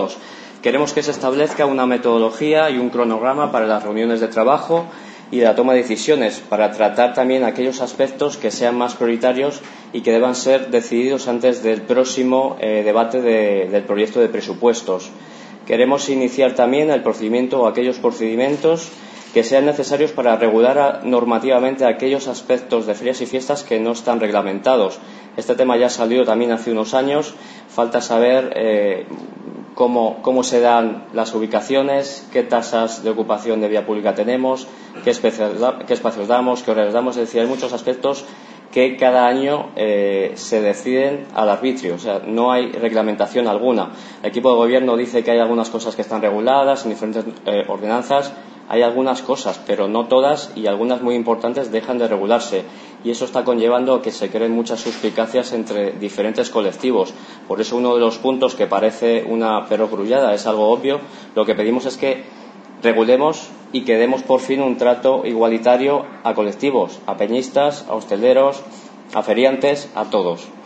2. Queremos que se establezca una metodología y un cronograma para las reuniones de trabajo y la toma de decisiones, para tratar también aquellos aspectos que sean más prioritarios y que deban ser decididos antes del próximo debate del proyecto de presupuestos. Queremos iniciar también el procedimiento o aquellos procedimientos que sean necesarios para regular normativamente aquellos aspectos de ferias y fiestas que no están reglamentados. Este tema ya salió también hace unos años. Falta saber cómo se dan las ubicaciones, qué tasas de ocupación de vía pública tenemos, qué espacios damos, qué horarios damos. Es decir, hay muchos aspectos que cada año se deciden al arbitrio. O sea, no hay reglamentación alguna. El equipo de gobierno dice que hay algunas cosas que están reguladas en diferentes ordenanzas. Hay algunas cosas, pero no todas, y algunas muy importantes dejan de regularse. Y eso está conllevando a que se creen muchas suspicacias entre diferentes colectivos. Por eso uno de los puntos que parece una perogrullada, es algo obvio, lo que pedimos es que regulemos y que demos por fin un trato igualitario a colectivos, a peñistas, a hosteleros, a feriantes, a todos.